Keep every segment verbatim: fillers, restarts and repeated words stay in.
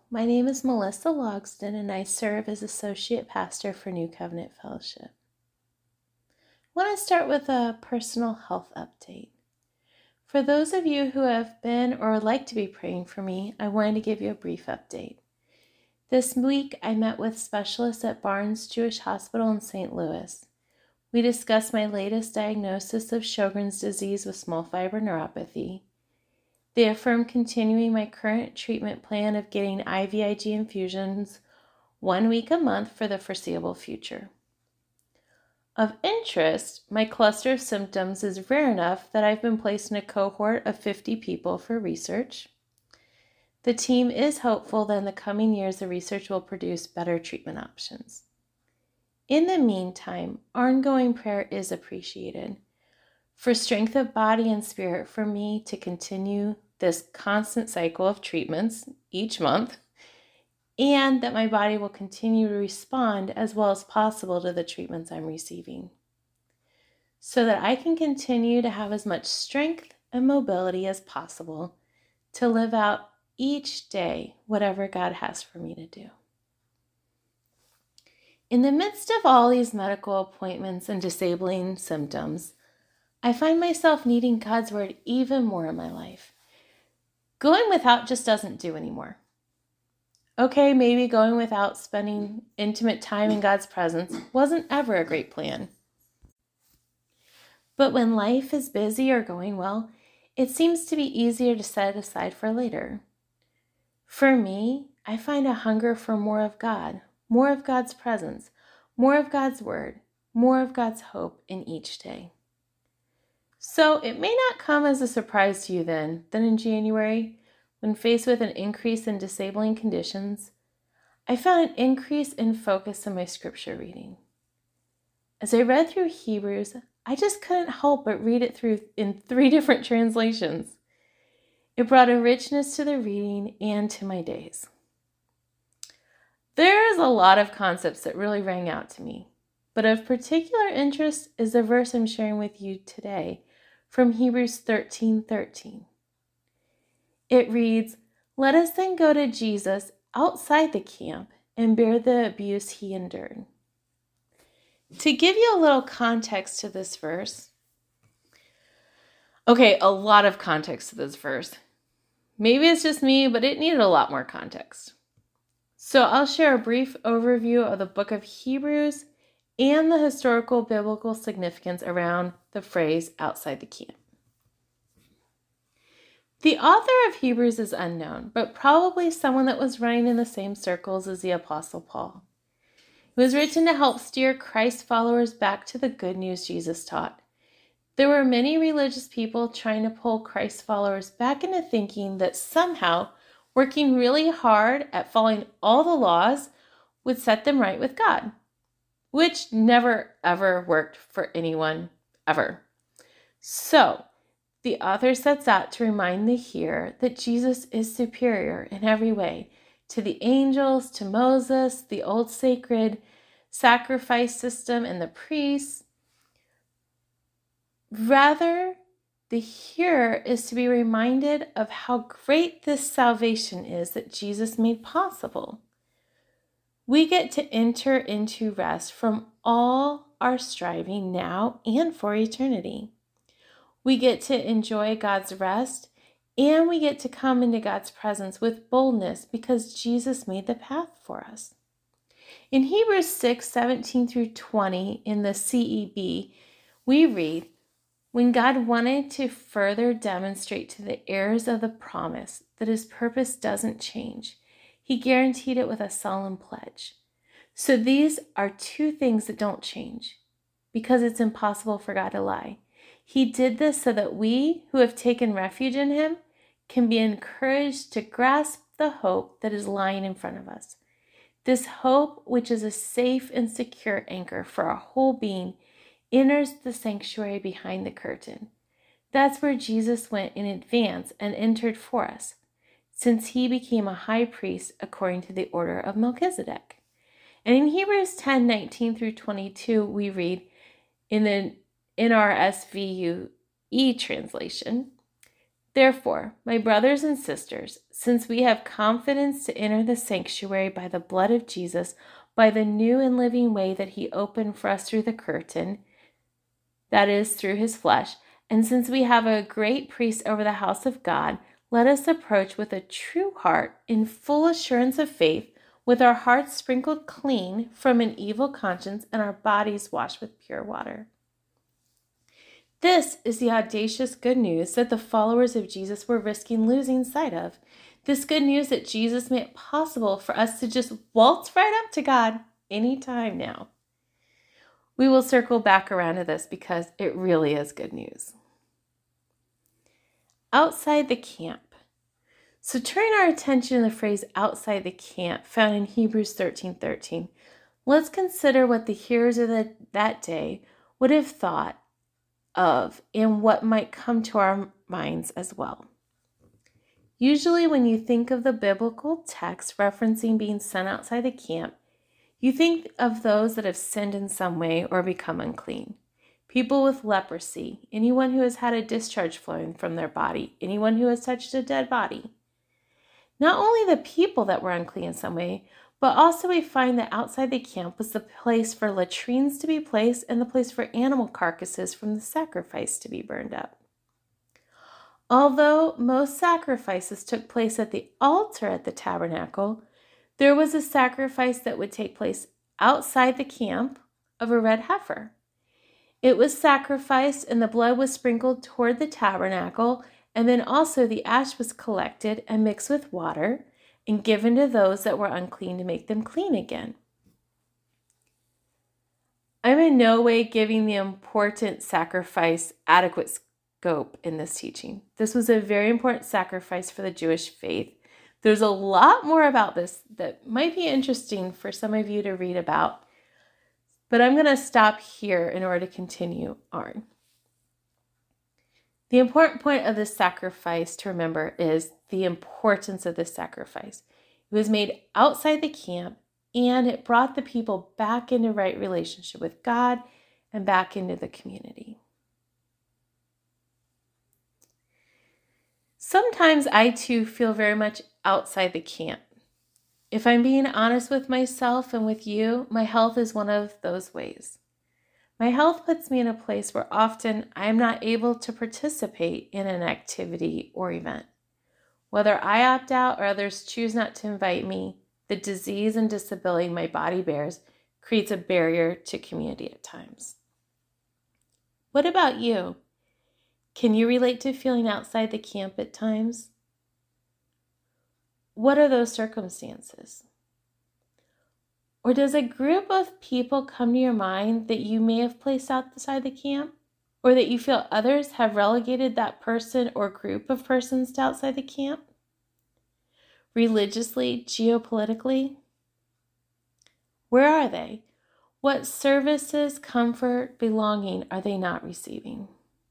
my name is Melissa Logston and I serve as Associate Pastor for New Covenant Fellowship. I want to start with a personal health update. For those of you who have been or would like to be praying for me, I wanted to give you a brief update. This week, I met with specialists at Barnes Jewish Hospital in Saint Louis. We discussed my latest diagnosis of Sjogren's disease with small fiber neuropathy. They affirmed continuing my current treatment plan of getting I V I G infusions one week a month for the foreseeable future. Of interest, my cluster of symptoms is rare enough that I've been placed in a cohort of fifty people for research. The team is hopeful that in the coming years the research will produce better treatment options. In the meantime, ongoing prayer is appreciated for strength of body and spirit for me to continue this constant cycle of treatments each month, and that my body will continue to respond as well as possible to the treatments I'm receiving, so that I can continue to have as much strength and mobility as possible to live out each day whatever God has for me to do. In the midst of all these medical appointments and disabling symptoms, I find myself needing God's word even more in my life. Going without just doesn't do anymore. Okay, maybe going without spending intimate time in God's presence wasn't ever a great plan. But when life is busy or going well, it seems to be easier to set it aside for later. For me, I find a hunger for more of God, more of God's presence, more of God's word, more of God's hope in each day. So it may not come as a surprise to you then that in January, when faced with an increase in disabling conditions, I found an increase in focus in my scripture reading. As I read through Hebrews, I just couldn't help but read it through in three different translations. It brought a richness to the reading and to my days. There's a lot of concepts that really rang out to me, but of particular interest is the verse I'm sharing with you today from Hebrews thirteen thirteen. It reads, "Let us then go to Jesus outside the camp and bear the abuse he endured." To give you a little context to this verse, okay, a lot of context to this verse. Maybe it's just me, but it needed a lot more context. So I'll share a brief overview of the book of Hebrews and the historical biblical significance around the phrase outside the camp. The author of Hebrews is unknown, but probably someone that was running in the same circles as the Apostle Paul. It was written to help steer Christ followers back to the good news Jesus taught. There were many religious people trying to pull Christ followers back into thinking that somehow working really hard at following all the laws would set them right with God, which never ever worked for anyone ever. So, the author sets out to remind the hearer that Jesus is superior in every way to the angels, to Moses, the old sacred sacrifice system, and the priests. Rather, the hearer is to be reminded of how great this salvation is that Jesus made possible. We get to enter into rest from all our striving now and for eternity. We get to enjoy God's rest, and we get to come into God's presence with boldness because Jesus made the path for us. In Hebrews six seventeen through twenty in the C E B, we read, "When God wanted to further demonstrate to the heirs of the promise that his purpose doesn't change, he guaranteed it with a solemn pledge. So these are two things that don't change, because it's impossible for God to lie. He did this so that we who have taken refuge in him can be encouraged to grasp the hope that is lying in front of us. This hope, which is a safe and secure anchor for our whole being, enters the sanctuary behind the curtain. That's where Jesus went in advance and entered for us, since he became a high priest according to the order of Melchizedek." And in Hebrews ten nineteen through twenty-two, we read in the N R S V U E translation, Therefore, my brothers and sisters, since we have confidence to enter the sanctuary by the blood of Jesus, by the new and living way that he opened for us through the curtain, that is, through his flesh, and since we have a great priest over the house of God, let us approach with a true heart in full assurance of faith, with our hearts sprinkled clean from an evil conscience and our bodies washed with pure water. This is the audacious good news that the followers of Jesus were risking losing sight of. This good news that Jesus made it possible for us to just waltz right up to God anytime now. We will circle back around to this because it really is good news. Outside the camp. So turning our attention to the phrase outside the camp found in Hebrews thirteen thirteen, let's consider what the hearers of the, that day would have thought of and what might come to our minds as well. Usually when you think of the biblical text referencing being sent outside the camp, you think of those that have sinned in some way or become unclean. People with leprosy, anyone who has had a discharge flowing from their body, anyone who has touched a dead body. Not only the people that were unclean in some way, but also we find that outside the camp was the place for latrines to be placed and the place for animal carcasses from the sacrifice to be burned up. Although most sacrifices took place at the altar at the tabernacle, there was a sacrifice that would take place outside the camp of a red heifer. It was sacrificed and the blood was sprinkled toward the tabernacle, and then also the ash was collected and mixed with water and given to those that were unclean to make them clean again. I'm in no way giving the important sacrifice adequate scope in this teaching. This was a very important sacrifice for the Jewish faith. There's a lot more about this that might be interesting for some of you to read about, but I'm going to stop here in order to continue on. The important point of this sacrifice to remember is the importance of this sacrifice. It was made outside the camp, and it brought the people back into right relationship with God and back into the community. Sometimes I too feel very much outside the camp. If I'm being honest with myself and with you, my health is one of those ways. My health puts me in a place where often I'm not able to participate in an activity or event. Whether I opt out or others choose not to invite me, the disease and disability my body bears creates a barrier to community at times. What about you? Can you relate to feeling outside the camp at times? What are those circumstances? Or does a group of people come to your mind that you may have placed outside the camp? Or that you feel others have relegated that person or group of persons to outside the camp? Religiously, geopolitically? Where are they? What services, comfort, belonging are they not receiving?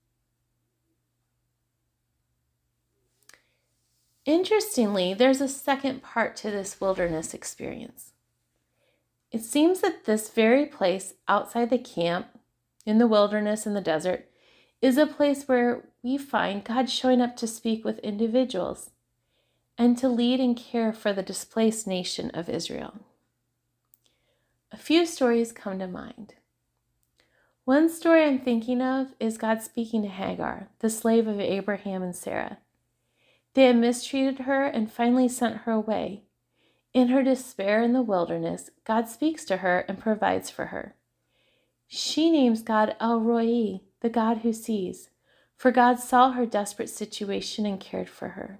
Interestingly, there's a second part to this wilderness experience. It seems that this very place outside the camp, in the wilderness in the desert, is a place where we find God showing up to speak with individuals and to lead and care for the displaced nation of Israel. A few stories come to mind. One story I'm thinking of is God speaking to Hagar, the slave of Abraham and Sarah. They had mistreated her and finally sent her away. In her despair in the wilderness, God speaks to her and provides for her. She names God El Roi, the God who sees, for God saw her desperate situation and cared for her.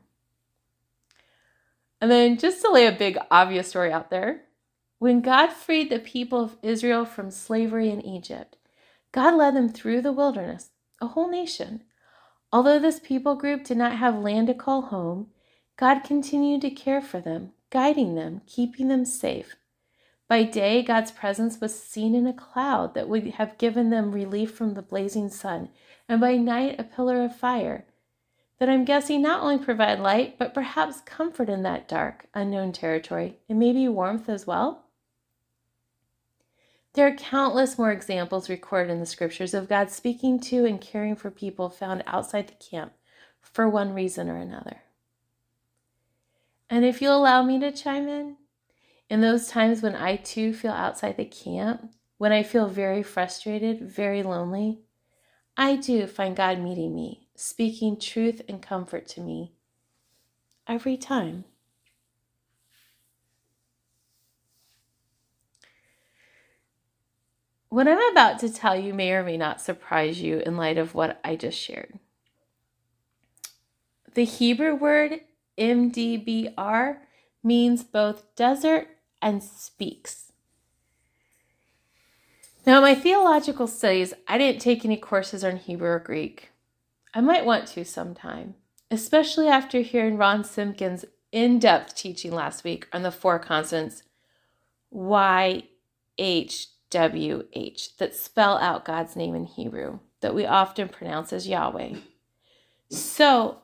And then just to lay a big obvious story out there, when God freed the people of Israel from slavery in Egypt, God led them through the wilderness, a whole nation. Although this people group did not have land to call home, God continued to care for them, guiding them, keeping them safe. By day, God's presence was seen in a cloud that would have given them relief from the blazing sun, and by night, a pillar of fire that I'm guessing not only provide light, but perhaps comfort in that dark, unknown territory, and maybe warmth as well. There are countless more examples recorded in the scriptures of God speaking to and caring for people found outside the camp for one reason or another. And if you'll allow me to chime in, in those times when I too feel outside the camp, when I feel very frustrated, very lonely, I do find God meeting me, speaking truth and comfort to me every time. What I'm about to tell you may or may not surprise you in light of what I just shared. The Hebrew word M D B R means both desert and speaks. Now, in my theological studies, I didn't take any courses on Hebrew or Greek. I might want to sometime, especially after hearing Ron Simpkins' in-depth teaching last week on the four consonants Y H W H that spell out God's name in Hebrew, that we often pronounce as Yahweh. So,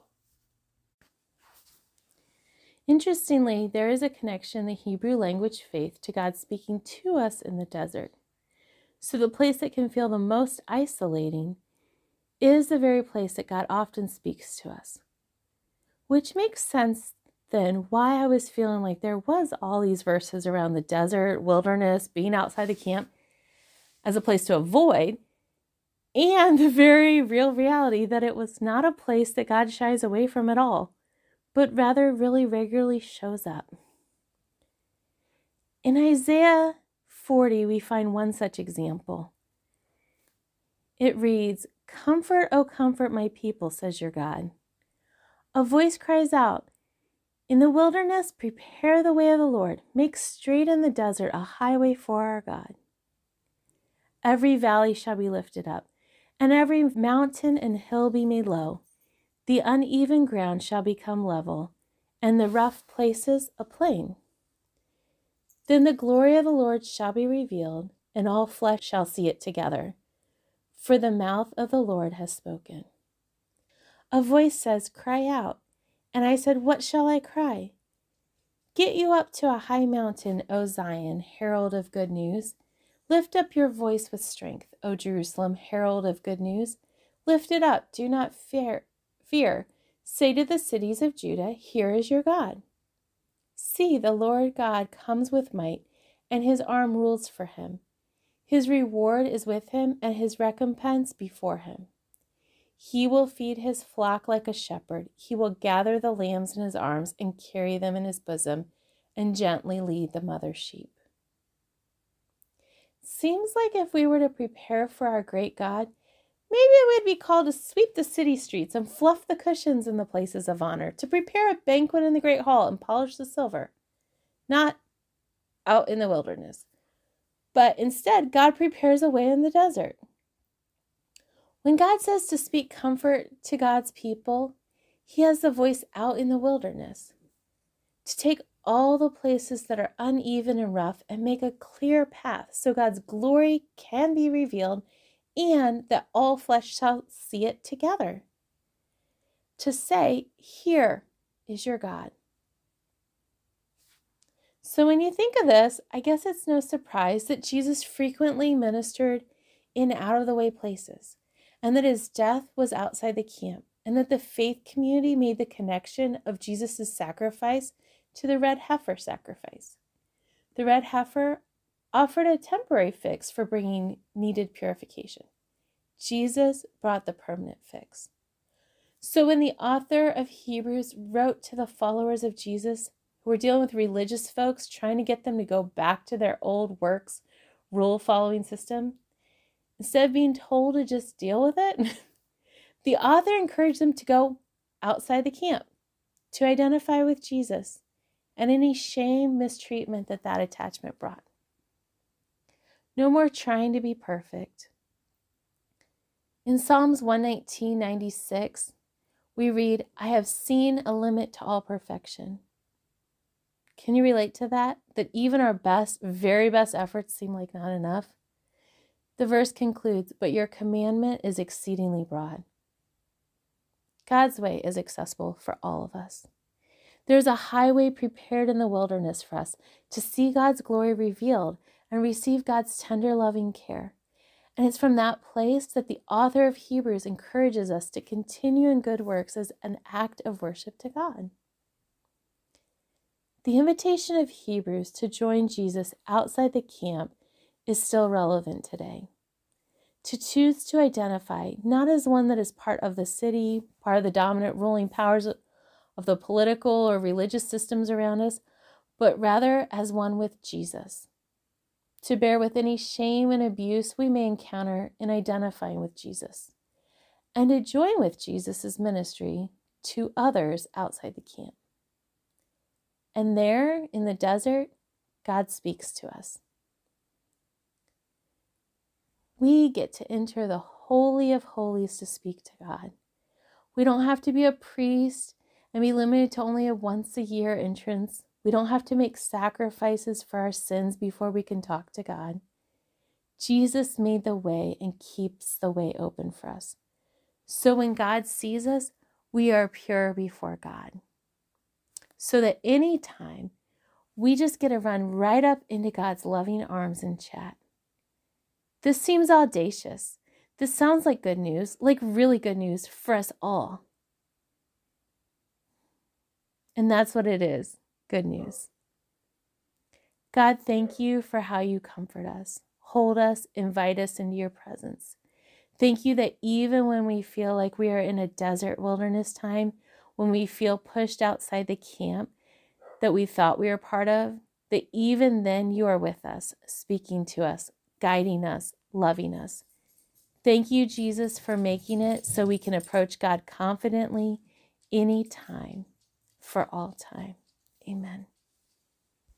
interestingly, there is a connection in the Hebrew language faith to God speaking to us in the desert. So the place that can feel the most isolating is the very place that God often speaks to us. Which makes sense then why I was feeling like there was all these verses around the desert, wilderness, being outside the camp as a place to avoid, and the very real reality that it was not a place that God shies away from at all, but rather really regularly shows up. In Isaiah forty, we find one such example. It reads, "Comfort, O comfort my people, says your God. A voice cries out, in the wilderness, prepare the way of the Lord. Make straight in the desert a highway for our God. Every valley shall be lifted up, and every mountain and hill be made low. The uneven ground shall become level, and the rough places a plain. Then the glory of the Lord shall be revealed, and all flesh shall see it together. For the mouth of the Lord has spoken." A voice says, "Cry out." And I said, "What shall I cry?" "Get you up to a high mountain, O Zion, herald of good news. Lift up your voice with strength, O Jerusalem, herald of good news. Lift it up, do not fear. Fear. Say to the cities of Judah, here is your God. See, the Lord God comes with might, and his arm rules for him. His reward is with him, and his recompense before him. He will feed his flock like a shepherd. He will gather the lambs in his arms and carry them in his bosom, and gently lead the mother sheep. Seems like if we were to prepare for our great God, maybe we'd be called to sweep the city streets and fluff the cushions in the places of honor, to prepare a banquet in the great hall and polish the silver. Not out in the wilderness, but instead God prepares a way in the desert. When God says to speak comfort to God's people, he has the voice out in the wilderness, to take all the places that are uneven and rough and make a clear path so God's glory can be revealed and that all flesh shall see it together. To say, here is your God. So when you think of this, I guess it's no surprise that Jesus frequently ministered in out-of-the-way places, and that his death was outside the camp, and that the faith community made the connection of Jesus' sacrifice to the red heifer sacrifice. The red heifer offered a temporary fix for bringing needed purification. Jesus brought the permanent fix. So when the author of Hebrews wrote to the followers of Jesus, who were dealing with religious folks, trying to get them to go back to their old works, rule-following system, instead of being told to just deal with it, the author encouraged them to go outside the camp, to identify with Jesus, and any shame, mistreatment that that attachment brought. No more trying to be perfect. In Psalms one nineteen, ninety-six, we read, "I have seen a limit to all perfection." Can you relate to that? That even our best, very best efforts seem like not enough? The verse concludes, "But your commandment is exceedingly broad." God's way is accessible for all of us. There's a highway prepared in the wilderness for us to see God's glory revealed and receive God's tender, loving care. And it's from that place that the author of Hebrews encourages us to continue in good works as an act of worship to God. The invitation of Hebrews to join Jesus outside the camp is still relevant today. To choose to identify not as one that is part of the city, part of the dominant ruling powers of the political or religious systems around us, but rather as one with Jesus. To bear with any shame and abuse we may encounter in identifying with Jesus, and to join with Jesus' ministry to others outside the camp. And there in the desert, God speaks to us. We get to enter the Holy of Holies to speak to God. We don't have to be a priest and be limited to only a once a year entrance. We don't have to make sacrifices for our sins before we can talk to God. Jesus made the way and keeps the way open for us. So when God sees us, we are pure before God. So that anytime we just get to run right up into God's loving arms and chat. This seems audacious. This sounds like good news, like really good news for us all. And that's what it is, good news. God, thank you for how you comfort us, hold us, invite us into your presence. Thank you that even when we feel like we are in a desert wilderness time, when we feel pushed outside the camp that we thought we were part of, that even then you are with us, speaking to us, guiding us, loving us. Thank you, Jesus, for making it so we can approach God confidently anytime, for all time. Amen.